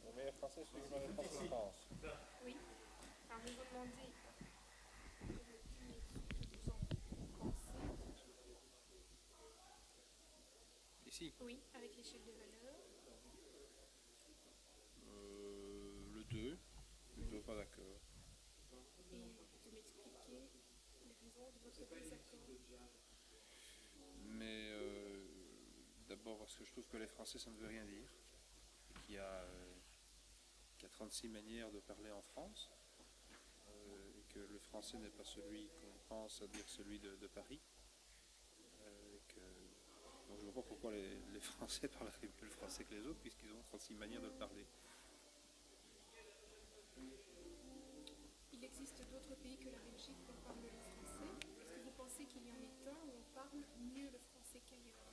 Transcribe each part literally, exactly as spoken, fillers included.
Le meilleur français, celui que je connais en France. Oui. Alors, je vais vous demander de me dire ce que vous en pensez. Ici, Oui, avec l'échelle de valeur. euh, le deux, plutôt Oui. pas d'accord. Et de m'expliquer les raisons de votre désaccord. Mais euh, d'abord parce que je trouve que les Français ça ne veut rien dire. Qu'il y a, euh, qu'il y a trente-six manières de parler en France. Euh, et que le français n'est pas celui qu'on pense à dire celui de, de Paris. Euh, et que, donc je ne vois pas pourquoi les, les Français parleraient mieux le français que les autres, puisqu'ils ont trente-six manières de le parler. Il existe d'autres pays que la Belgique où on parle le français. Est-ce que vous pensez qu'il y en ait un où on parle mieux le français qu'ailleurs?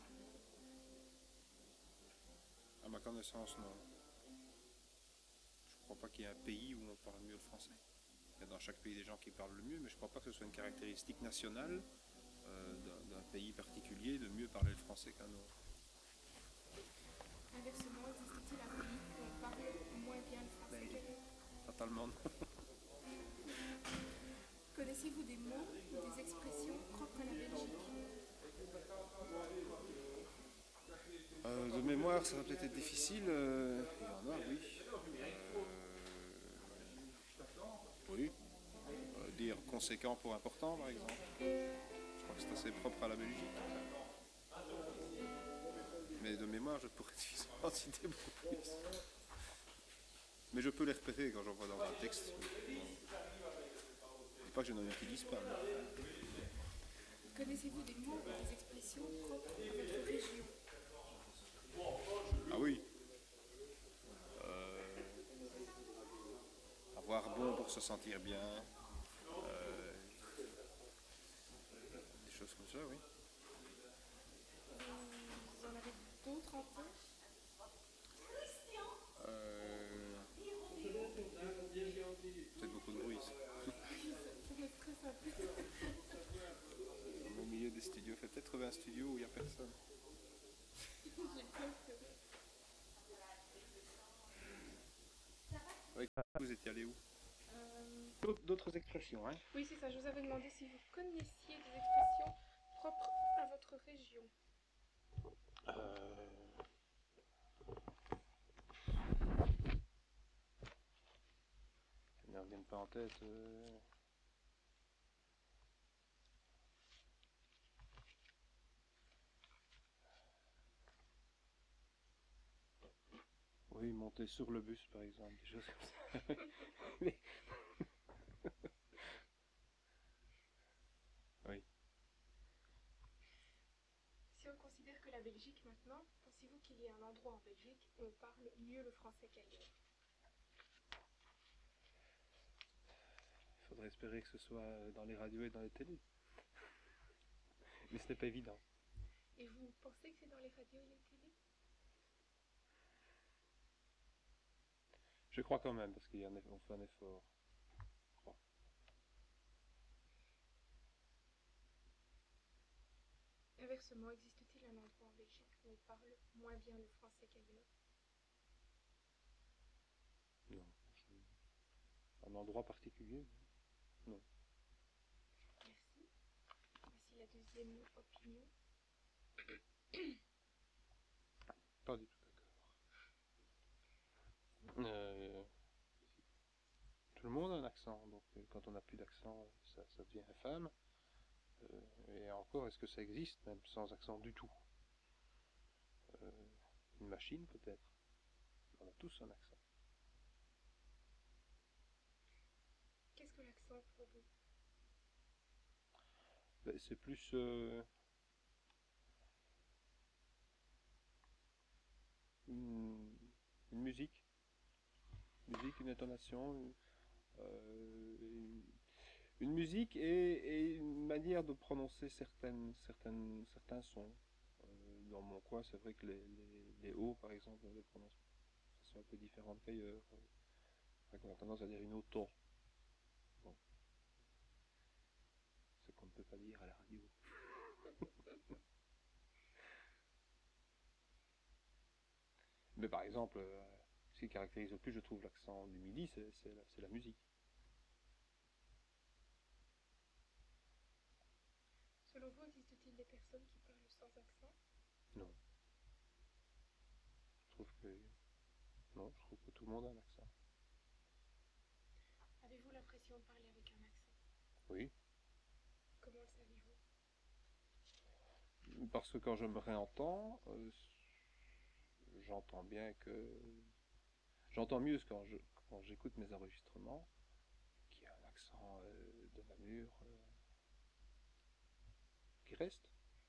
À ma connaissance, non. Je ne crois pas qu'il y ait un pays où on parle mieux le français. Il y a dans chaque pays des gens qui parlent le mieux, mais je ne crois pas que ce soit une caractéristique nationale euh, d'un, d'un pays particulier de mieux parler le français qu'un autre. Inversement, existe-t-il un pays où on parle moins bien le français qu'ailleurs? Fatalement non. Connaissez-vous des mots ou des expressions propres à la Belgique? Euh, de mémoire, ça va peut-être être difficile. euh, il y en a, oui. Euh, oui. Euh, dire conséquent pour important, par exemple. Je crois que c'est assez propre à la Belgique. Mais de mémoire, je pourrais difficilement en citer beaucoup plus. Mais je peux les repérer quand j'en vois dans un texte. Je ne dis pas que je n'en utilise pas. Mais Connaissez-vous des mots ou des expressions propres à votre région? ah oui, euh, avoir bon pour se sentir bien, euh, des choses comme ça, oui. Vous en avez d'autres en tête? Euh, Peut-être beaucoup de bruit ici. Ça me stresse un peu. Au milieu des studios, il faut peut-être trouver un studio où il n'y a personne. J'ai peur que... Oui, vous étiez allé où? Euh, D'autres expressions, hein? Oui, c'est ça. Je vous avais demandé si vous connaissiez des expressions propres à votre région. Euh, ne me reviennent pas en tête. euh. Oui, monter sur le bus, par exemple, des choses comme ça. Mais- oui. Si on considère que la Belgique maintenant, pensez-vous qu'il y a un endroit en Belgique où on parle mieux le français qu'ailleurs? Il faudrait espérer que ce soit dans les radios et dans les télés. Mais ce n'est pas évident. Et vous pensez que c'est dans les radios et les télés? Je crois quand même, parce qu'on fait un effort. Je crois. Inversement, existe-t-il un endroit en Belgique où on parle moins bien le français qu'ailleurs? Non. Un endroit particulier? Non. Merci. Voici la deuxième opinion. Pas du tout d'accord. Euh, tout le monde a un accent, donc euh, quand on n'a plus d'accent, ça, ça devient infâme. Euh, et encore, est-ce que ça existe, même sans accent du tout? euh, Une machine, peut-être. On a tous un accent. Qu'est-ce que l'accent pour vous? Ben, c'est plus euh, une, une musique. Musique, une intonation, une, euh, une, une musique et, et une manière de prononcer certaines, certaines, certains sons. Euh, dans mon coin, c'est vrai que les, les, les hauts, par exemple, on les prononce de façon un peu différente qu'ailleurs. Enfin, on a tendance à dire une auto. Bon, ce qu'on ne peut pas dire à la radio. Mais par exemple, euh, Ce qui caractérise le plus, je trouve, l'accent du Midi, c'est c'est la, c'est la musique. Selon vous, existe-t-il des personnes qui parlent sans accent? Non. Je trouve que... Non, je trouve que tout le monde a un accent. Avez-vous l'impression de parler avec un accent? Oui. Comment le savez-vous? Parce que quand je me réentends, euh, j'entends bien que... J'entends mieux quand je, quand j'écoute mes enregistrements, qu'il y a un accent euh, de Namur euh, qui reste.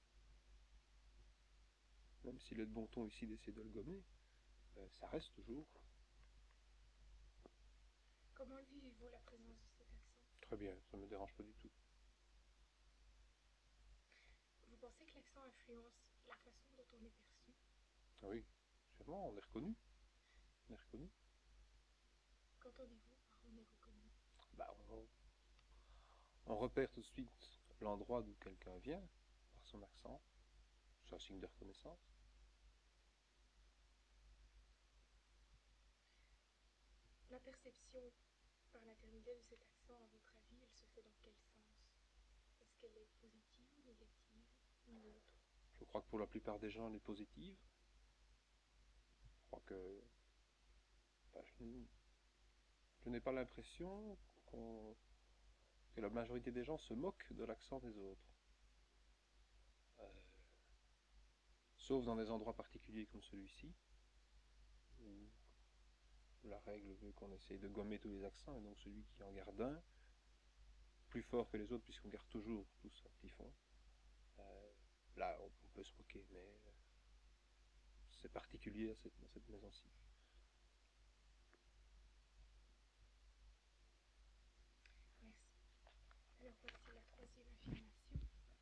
Même s'il est de bon ton ici d'essayer de le gommer, euh, ça reste toujours. Comment le vivez-vous, la présence de cet accent? Très bien, ça ne me dérange pas du tout. Vous pensez que l'accent influence la façon dont on est perçu? Ah oui, sûrement, on est reconnu. On est reconnu. Qu'entendez-vous par on est reconnu? Bah, on, on repère tout de suite l'endroit d'où quelqu'un vient, par son accent. C'est un signe de reconnaissance. La perception par l'intermédiaire de cet accent, à votre avis, elle se fait dans quel sens? Est-ce qu'elle est positive ou négative ou neutre? Je crois que pour la plupart des gens, elle est positive. Je crois que... Enfin, je, je n'ai pas l'impression qu'on, que la majorité des gens se moquent de l'accent des autres. Euh, sauf dans des endroits particuliers comme celui-ci, où la règle veut qu'on essaye de gommer tous les accents, et donc celui qui en garde un, plus fort que les autres, puisqu'on garde toujours tous un petit fond, euh, là, on, on peut se moquer, mais euh, c'est particulier à cette, à cette maison-ci. Merci. Alors voici la troisième affirmation.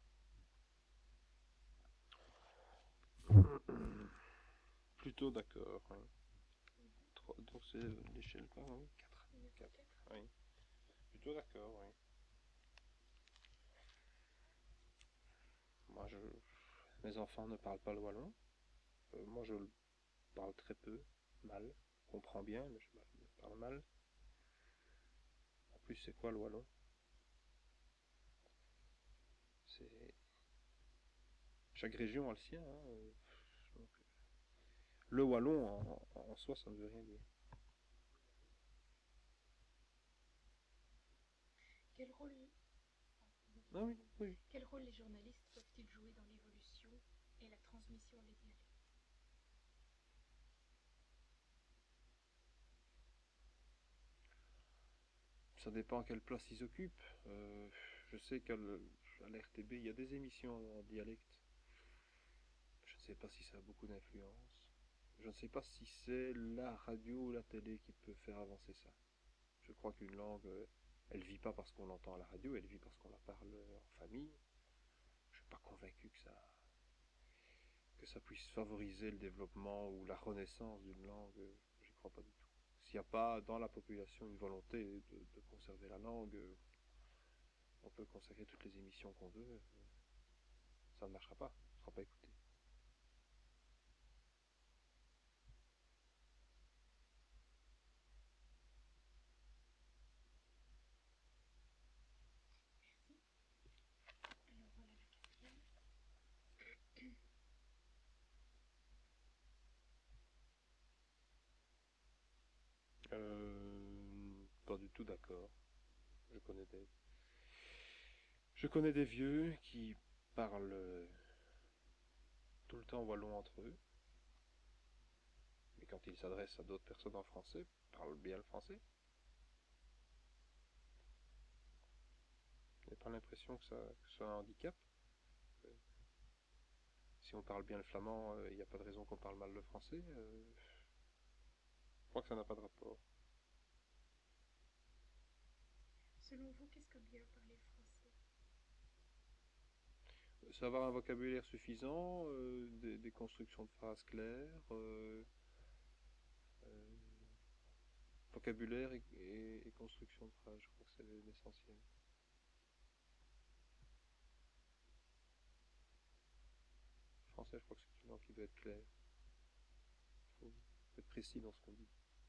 Plutôt d'accord, oui. Mhm. Trois, donc c'est l'échelle quoi, oui, quatre. Numéro quatre, quatre. oui. Plutôt d'accord, oui. Moi, je... Mes enfants ne parlent pas le wallon. Euh, moi, je le parle très peu, mal. Je comprends bien, mais je parle mal. En plus, c'est quoi le wallon? C'est... Chaque région a le sien, hein. Donc, le wallon, en, en soi, ça ne veut rien dire. Quel rôle, Ah oui, oui. quel rôle les journalistes peuvent-ils jouer dans l'évolution et la transmission des dialectes? Ça dépend quelle place ils occupent. Euh, je sais qu'à l'R T B, il y a des émissions en dialecte. Je ne sais pas si ça a beaucoup d'influence. Je ne sais pas si c'est la radio ou la télé qui peut faire avancer ça. Je crois qu'une langue, euh, elle vit pas parce qu'on l'entend à la radio, elle vit parce qu'on la parle en famille. Je suis pas convaincu que ça, que ça puisse favoriser le développement ou la renaissance d'une langue. euh, J'y crois pas du tout. S'il n'y a pas dans la population une volonté de, de conserver la langue, euh, on peut consacrer toutes les émissions qu'on veut, euh, ça ne marchera pas, ça ne sera pas écouté. Merci. Alors voilà la quatrième. Euh, pas du tout d'accord. Je connais des, je connais des vieux qui parlent euh, tout le temps wallon entre eux, mais quand ils s'adressent à d'autres personnes en français, parlent bien le français. Je n'ai pas l'impression que ça, que ce soit un handicap. Euh, si on parle bien le flamand, il euh, n'y a pas de raison qu'on parle mal le français. Euh, je crois que ça n'a pas de rapport. Selon vous, qu'est-ce que bien parler le français? Savoir un vocabulaire suffisant, euh, des, des constructions de phrases claires, euh, euh, vocabulaire et, et, et construction de phrases, je crois que c'est l'essentiel. Le français, je crois que c'est une langue qui doit être claire. Il faut être précis dans ce qu'on dit.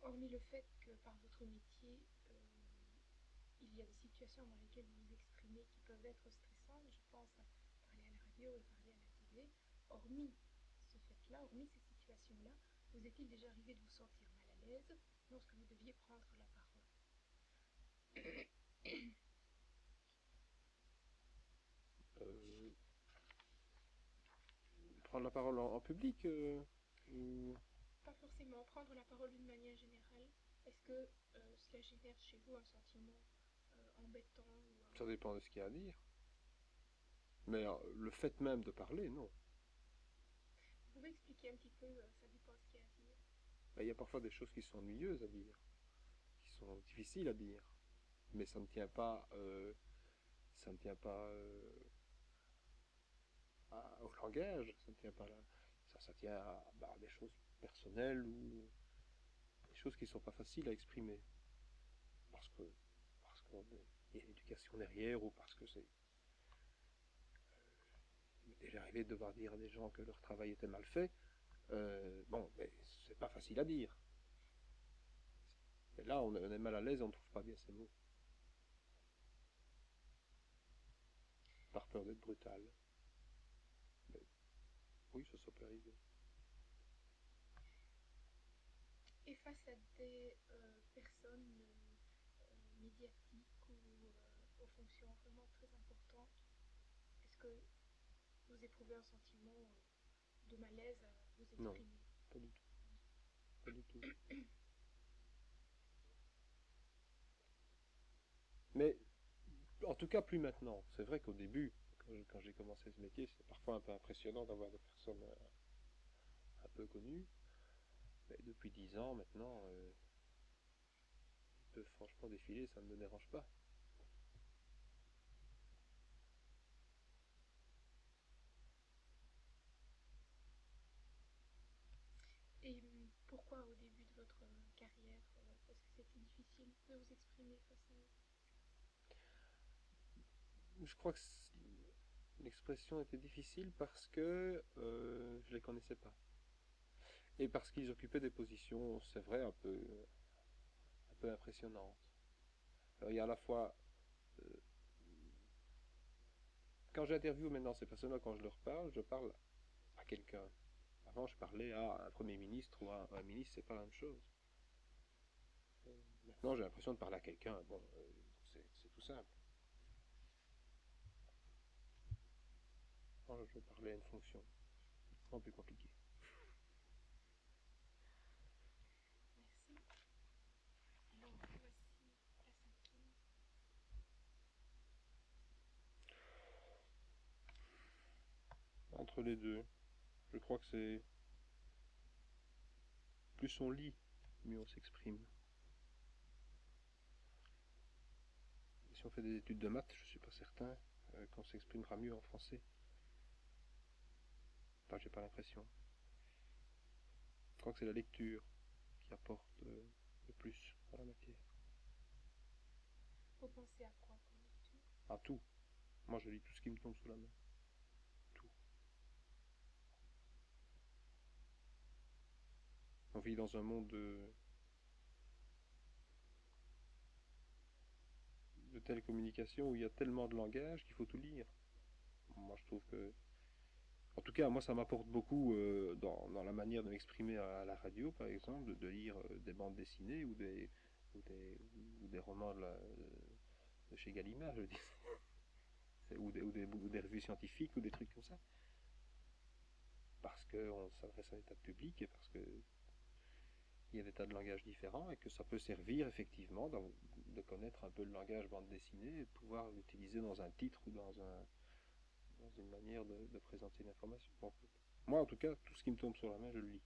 hormis le fait que par votre métier, euh, il y a des situations dans lesquelles vous vous exprimez qui peuvent être stressantes, je pense à parler à la radio et parler à la télé, hormis ce fait-là, hormis ces situations-là, vous est-il déjà arrivé de vous sentir mal à l'aise lorsque vous deviez prendre la parole? Euh, prendre la parole en, en public euh, ou... Pas forcément prendre la parole d'une manière générale. Est-ce que euh, cela génère chez vous un sentiment euh, embêtant ou Ça un... dépend de ce qu'il y a à dire. Mais euh, le fait même de parler, non. Vous pouvez expliquer un petit peu, euh, ça dépend de ce qu'il y a à dire. Ben, il y a parfois des choses qui sont ennuyeuses à dire, qui sont difficiles à dire. Mais ça ne tient pas, euh, ça ne tient pas euh, à- au langage, ça ne tient pas là. Ça, ça tient à, bah, à des choses personnelles ou des choses qui ne sont pas faciles à exprimer. Parce que, parce qu'il y a une éducation derrière ou parce que c'est. Il m'est déjà arrivé de devoir dire à des gens que leur travail était mal fait. Euh, bon, mais c'est pas facile à dire. Et là, on est mal à l'aise et on ne trouve pas bien ces mots. Par peur d'être brutal. Mais oui, ça, ça peut arriver. Et face à des euh, personnes euh, euh, médiatiques ou euh, aux fonctions vraiment très importantes, est-ce que vous éprouvez un sentiment euh, de malaise à vous Non, exprimer? pas du tout. Pas du tout. Mais en tout cas, plus maintenant. C'est vrai qu'au début, quand j'ai commencé ce métier, c'est parfois un peu impressionnant d'avoir des personnes euh, un peu connues. Mais depuis dix ans maintenant, euh, ils peuvent franchement défiler, ça ne me dérange pas. Et hum, pourquoi au début de votre euh, carrière, euh, est-ce que c'était difficile de vous exprimer face à eux? Je crois que l'expression était difficile parce que euh, je les connaissais pas. Et parce qu'ils occupaient des positions, c'est vrai, un peu, un peu impressionnantes. Alors il y a à la fois, euh, quand j'interviewe maintenant ces personnes-là, quand je leur parle, je parle à quelqu'un. Avant, je parlais à un premier ministre ou à un ministre, c'est pas la même chose. Euh, Maintenant, j'ai l'impression de parler à quelqu'un. Bon, euh, c'est c'est tout simple. Quand je parlais à une fonction, c'est un peu plus compliqué. Merci. Alors, voici la cinquième. Entre les deux, je crois que c'est plus on lit, mieux on s'exprime. Si on fait des études de maths, je suis pas certain euh, qu'on s'exprimera mieux en français. Enfin, j'ai pas l'impression. Je crois que c'est la lecture qui apporte euh, le plus à la matière. Vous pensez à quoi comme lecture? À tout. Moi, je lis tout ce qui me tombe sous la main. Tout. On vit dans un monde de, de telle communication où il y a tellement de langage qu'il faut tout lire. Moi, je trouve que, en tout cas, moi, ça m'apporte beaucoup euh, dans, dans la manière de m'exprimer à la radio, par exemple, de, de lire euh, des bandes dessinées ou des, ou des, ou des romans de, la, de chez Gallimard, je veux dire, ou des, ou, des, ou des revues scientifiques ou des trucs comme ça. Parce qu'on s'adresse à des tas de publics et parce que il y a des tas de langages différents et que ça peut servir effectivement dans, de connaître un peu le langage bande dessinée et de pouvoir l'utiliser dans un titre ou dans, un, dans une manière de, de présenter une information. Donc, moi, en tout cas, tout ce qui me tombe sur la main, je le lis.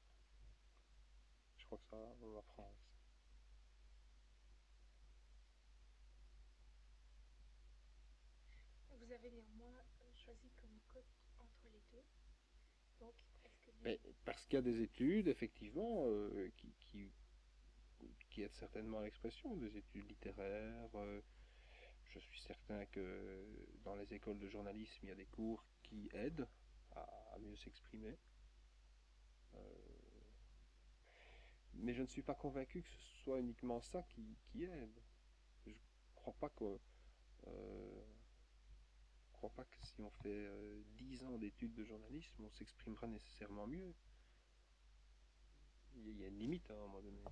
Je crois que ça, on m'apprend avec ça. Vous avez néanmoins euh, choisi comme cote entre les deux. Donc, est-ce que Mais les... parce qu'il y a des études, effectivement, euh, qui, qui, qui aident certainement à l'expression, des études littéraires. Euh, je suis certain que dans les écoles de journalisme, il y a des cours qui aident à, à mieux s'exprimer. Euh, mais je ne suis pas convaincu que ce soit uniquement ça qui, qui aide. Je ne crois pas que, euh, je crois pas que si on fait euh, dix ans d'études de journalisme, on s'exprimera nécessairement mieux. Il y a une limite hein, à un moment donné.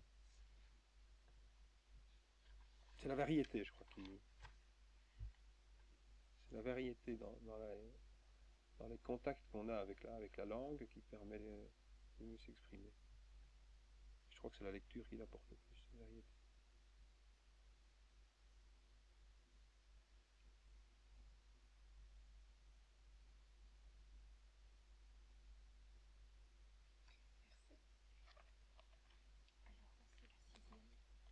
C'est la variété, je crois, qui. C'est la variété dans, dans, la, dans les contacts qu'on a avec la, avec la langue qui permet de, de mieux s'exprimer. Je crois que c'est la lecture qui l'apporte le plus, la variété. Merci. Alors voici la sixième.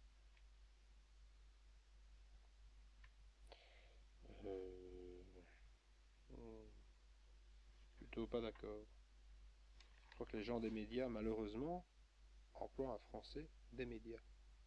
Euh, hmm, plutôt pas d'accord. Je crois que les gens des médias, malheureusement, emploient un français des médias.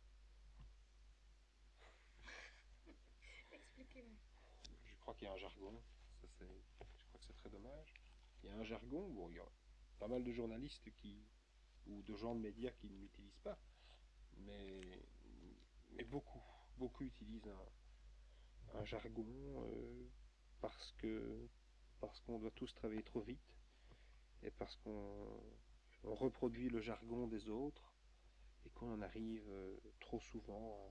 Expliquez-moi. Je crois qu'il y a un jargon. Ça, c'est, je crois que c'est très dommage. Il y a un jargon. Bon, il y a pas mal de journalistes qui, ou de gens de médias qui ne l'utilisent pas. Mais, mais beaucoup, beaucoup utilisent un, un jargon euh, parce que parce qu'on doit tous travailler trop vite et parce qu'on on reproduit le jargon des autres et qu'on en arrive euh, trop souvent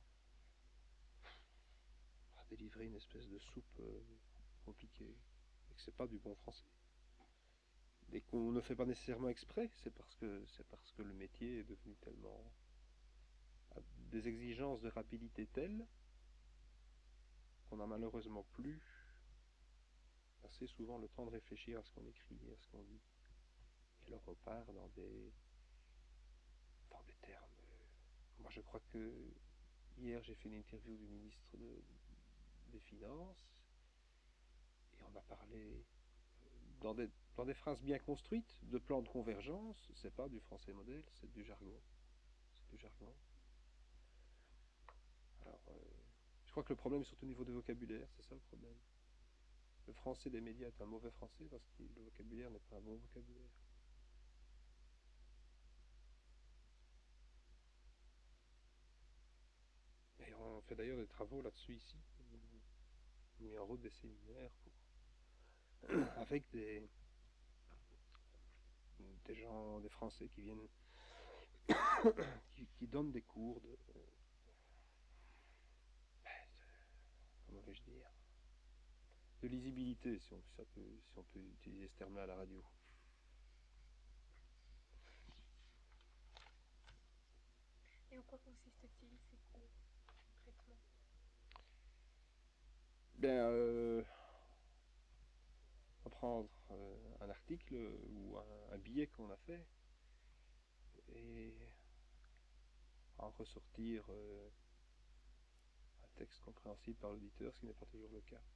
à, à délivrer une espèce de soupe euh, compliquée et que c'est pas du bon français. Et qu'on ne fait pas nécessairement exprès, c'est parce que c'est parce que le métier est devenu tellement a des exigences de rapidité telles qu'on n'a malheureusement plus assez souvent le temps de réfléchir à ce qu'on écrit et à ce qu'on dit. Et alors on part dans des dans des termes. Moi je crois que hier j'ai fait une interview du ministre de, des Finances et on a parlé dans des, dans des phrases bien construites de plans de convergence. C'est pas du français modèle, c'est du jargon. C'est du jargon. Alors, euh, je crois que le problème est surtout au niveau du vocabulaire, c'est ça le problème. Le français des médias est un mauvais français parce que le vocabulaire n'est pas un bon vocabulaire. Et on fait d'ailleurs des travaux là-dessus ici. On a mis en route des séminaires pour... avec des, des gens, des Français qui viennent, qui, qui donnent des cours de, de comment vais-je dire, de lisibilité, si on, ça peut, si on peut utiliser ce terme-là à la radio. Et en quoi consiste-t-il ces cours concrètement? Ben, euh, on va prendre euh, un article ou un, un billet qu'on a fait et en ressortir euh, un texte compréhensible par l'auditeur, ce qui n'est pas toujours le cas.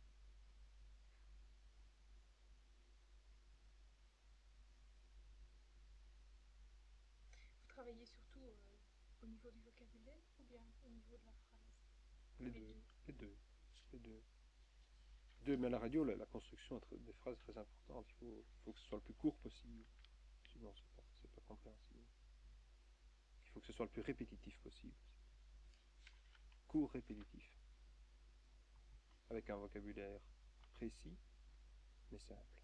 Vous travaillez surtout euh, au niveau du vocabulaire ou bien au niveau de la phrase? Les Les deux, deux. les deux, les deux. Deux, mais à la radio, la, la construction des phrases est très importante. Il faut, il faut que ce soit le plus court possible. Sinon, c'est pas, c'est pas compréhensible. Il faut que ce soit le plus répétitif possible. Court, répétitif. Avec un vocabulaire précis, mais simple.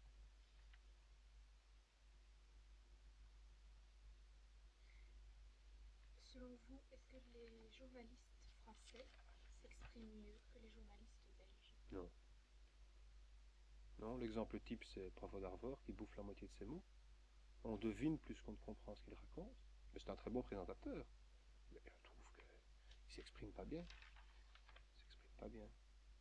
Selon vous, est-ce que les journalistes français s'expriment mieux que les journalistes belges? Non. Non, l'exemple type, c'est Provo d'Arvor qui bouffe la moitié de ses mots. On devine plus qu'on ne comprend ce qu'il raconte. Mais c'est un très bon présentateur. Mais je trouve qu'il ne s'exprime pas bien. Il s'exprime pas bien.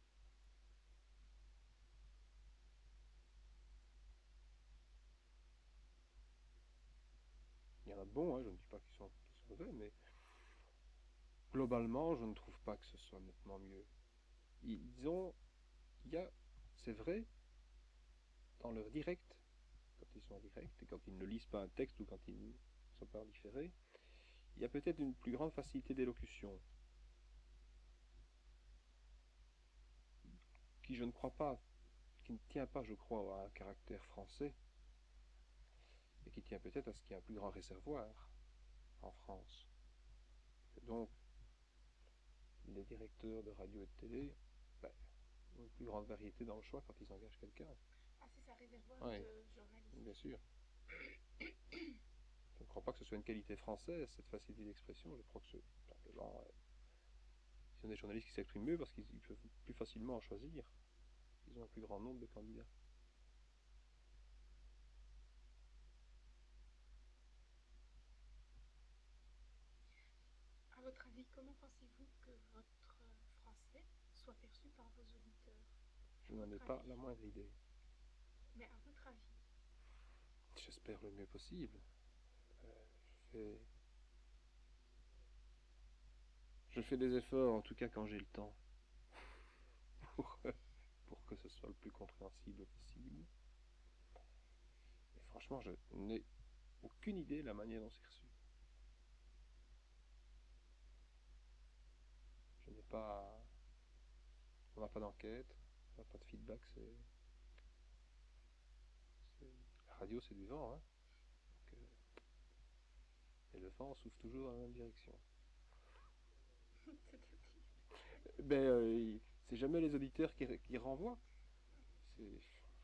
Il y en a de bons, hein, je ne dis pas qu'ils sont, qu'ils sont mauvais, mais globalement, je ne trouve pas que ce soit nettement mieux. Ils ont, il y a, c'est vrai, dans leur direct, quand ils sont en direct, et quand ils ne lisent pas un texte ou quand ils sont pas en différé, il y a peut-être une plus grande facilité d'élocution, qui je ne crois pas, qui ne tient pas, je crois, à un caractère français, et qui tient peut-être à ce qu'il y a un plus grand réservoir. en France. Et donc, les directeurs de radio et de télé ben, ont une plus grande variété dans le choix quand ils engagent quelqu'un. Ah, c'est ça, réservoir Oui, de journalistes. bien sûr. Je ne crois pas que ce soit une qualité française, cette facilité d'expression. Je crois que c'est simplement... Euh, ils sont des journalistes qui s'expriment mieux parce qu'ils peuvent plus facilement en choisir. Ils ont un plus grand nombre de candidats. À votre avis, comment pensez-vous que votre français soit perçu par vos auditeurs? Je n'en ai pas la moindre idée. Mais à votre avis? J'espère le mieux possible. Euh, je fais... Je fais des efforts, en tout cas quand j'ai le temps, pour, pour que ce soit le plus compréhensible possible. Et franchement, je n'ai aucune idée de la manière dont c'est reçu. Je n'ai pas... On n'a pas d'enquête, on n'a pas de feedback, c'est... La radio, c'est du vent, hein. Donc, euh... Et le vent souffle toujours dans la même direction. C'est-à-dire? Ben, euh, c'est jamais les auditeurs qui, qui renvoient. C'est...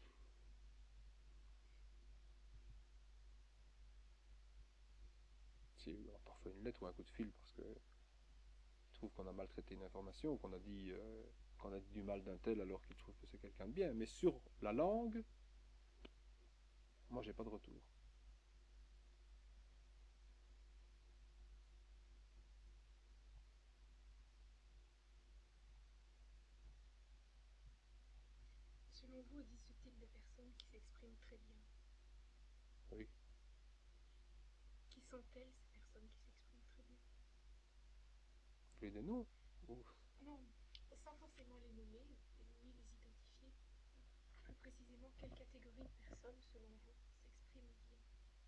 C'est parfois une lettre ou un coup de fil parce que je trouve qu'on a maltraité une information ou qu'on a dit euh, qu'on a dit du mal d'un tel alors qu'il trouve que c'est quelqu'un de bien. Mais sur la langue, moi j'ai pas de retour. Selon vous, existe-t-il des personnes qui s'expriment très bien? Oui. Qui sont-elles, ces personnes qui s'expriment très bien? Vous voulez des noms? Ou... Non, sans forcément les nommer, ni les identifier. Plus précisément, quelle catégorie de personnes, selon vous, s'expriment bien?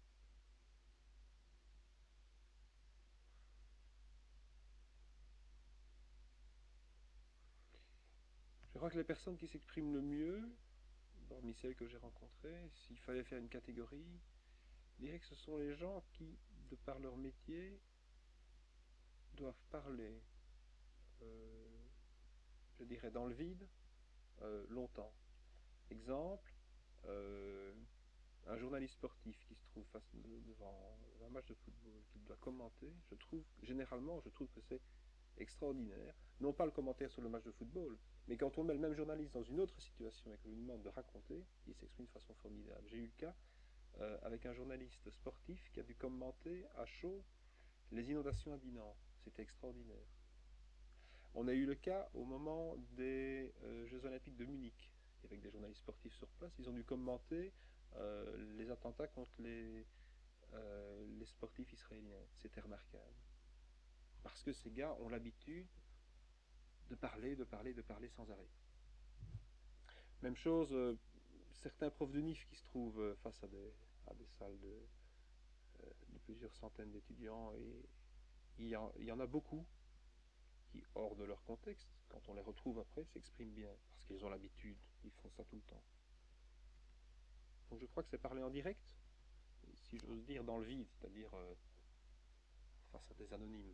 Je crois que les personnes qui s'expriment le mieux, parmi celles que j'ai rencontrées, s'il fallait faire une catégorie, je dirais que ce sont les gens qui, de par leur métier, doivent parler, euh, je dirais, dans le vide, euh, longtemps. Exemple, euh, un journaliste sportif qui se trouve face de, devant un match de football, qu'il doit commenter, je trouve, généralement, je trouve que c'est extraordinaire. Non pas le commentaire sur le match de football, mais quand on met le même journaliste dans une autre situation et qu'on lui demande de raconter, il s'exprime de façon formidable. J'ai eu le cas euh, avec un journaliste sportif qui a dû commenter à chaud les inondations à Dinan. C'était extraordinaire. On a eu le cas au moment des euh, Jeux Olympiques de Munich, avec des journalistes sportifs sur place. Ils ont dû commenter euh, les attentats contre les, euh, les sportifs israéliens. C'était remarquable. Parce que ces gars ont l'habitude de parler, de parler, de parler sans arrêt. Même chose, euh, certains profs de N I F qui se trouvent euh, face à des, à des salles de, euh, de plusieurs centaines d'étudiants, et il y, en, il y en a beaucoup qui, hors de leur contexte, quand on les retrouve après, s'expriment bien, parce qu'ils ont l'habitude, ils font ça tout le temps. Donc je crois que c'est parler en direct, si j'ose dire, dans le vide, c'est-à-dire euh, face à des anonymes.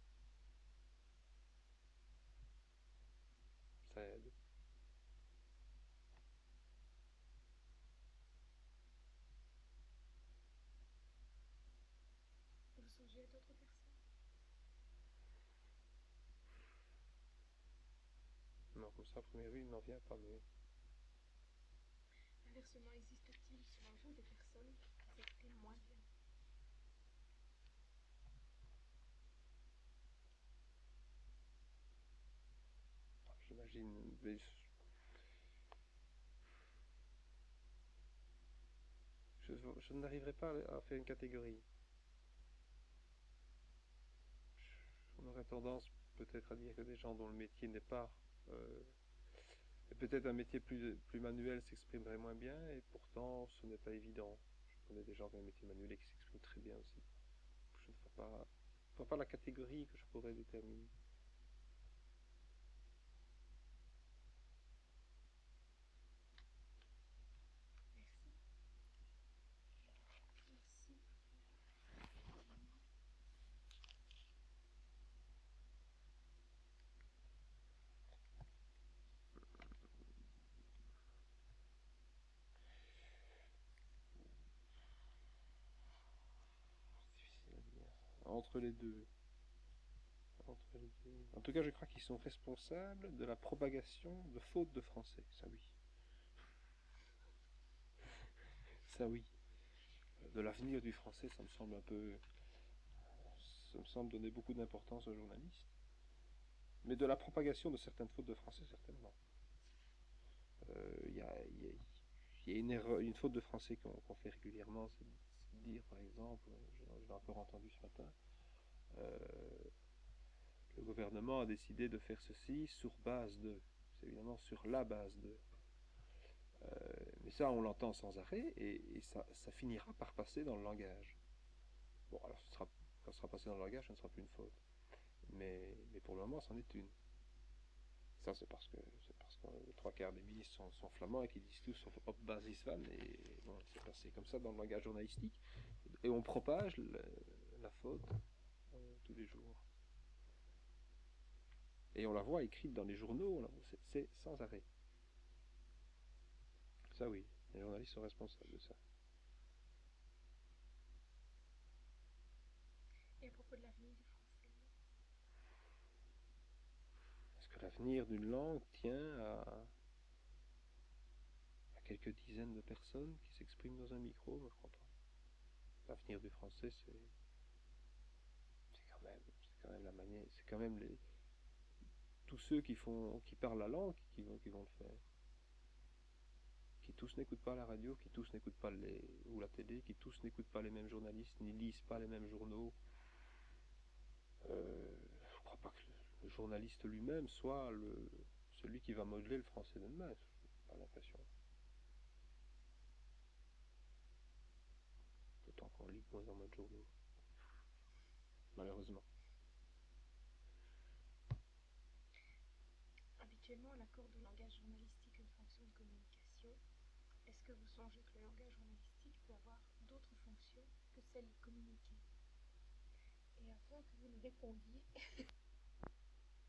Ça aide. Vous songez à d'autres personnes? Non, comme ça, à première vue, il n'en vient pas, mais... Inversement, existe-t-il, selon vous, des personnes qui s'expriment moins bien? J'imagine... Mais... Je, je n'arriverai pas à faire une catégorie. On aurait tendance peut-être à dire que des gens dont le métier n'est pas... Euh, peut-être un métier plus, plus manuel s'exprimerait moins bien, et pourtant ce n'est pas évident. Je connais des gens qui ont un métier manuel et qui s'expriment très bien aussi. Je ne vois pas, je vois pas la catégorie que je pourrais déterminer. Merci. Merci. entre les deux. Entre les deux. En tout cas, je crois qu'ils sont responsables de la propagation de fautes de français. Ça oui. Ça oui. De l'avenir du français, ça me semble un peu... Ça me semble donner beaucoup d'importance aux journalistes. Mais de la propagation de certaines fautes de français, certainement. Il euh, y, a, y, a, y a une, erreur, une faute de français qu'on qu'on fait régulièrement, c'est de dire, par exemple, je, je l'ai encore entendu ce matin, euh, le gouvernement a décidé de faire ceci sur base de. C'est évidemment sur la base de. Euh, mais ça, on l'entend sans arrêt et, et ça, ça, finira par passer dans le langage. Bon, alors ce sera, quand ce sera passé dans le langage, ce ne sera plus une faute. Mais, mais pour le moment, c'en est une. Ça, c'est parce que c'est parce que les trois quarts des ministres sont, sont flamands et qu'ils disent tous hop basis van et bon, c'est passé comme ça dans le langage journalistique et on propage le, la faute euh, tous les jours. Et on la voit écrite dans les journaux, c'est sans arrêt. Ça oui, les journalistes sont responsables de ça. Et à propos de l'avenir du français? Est-ce que l'avenir d'une langue tient à, à quelques dizaines de personnes qui s'expriment dans un micro? Je crois pas. L'avenir du français, c'est c'est quand même, c'est quand même la manière, c'est quand même les tous ceux qui font, qui parlent la langue, qui vont, qui vont le faire. Qui tous n'écoutent pas la radio, qui tous n'écoutent pas les, ou la télé, qui tous n'écoutent pas les mêmes journalistes, ni lisent pas les mêmes journaux. Euh, je crois pas que le, le journaliste lui-même soit le, celui qui va modeler le français de demain. J'ai pas l'impression. D'autant qu'on lit moins en mode journaux. Malheureusement. Habituellement, on accorde au langage journalistique une fonction de communication. Est-ce que vous songez que le langage journalistique peut avoir d'autres fonctions que celle de communiquer? Et avant que vous nous répondiez,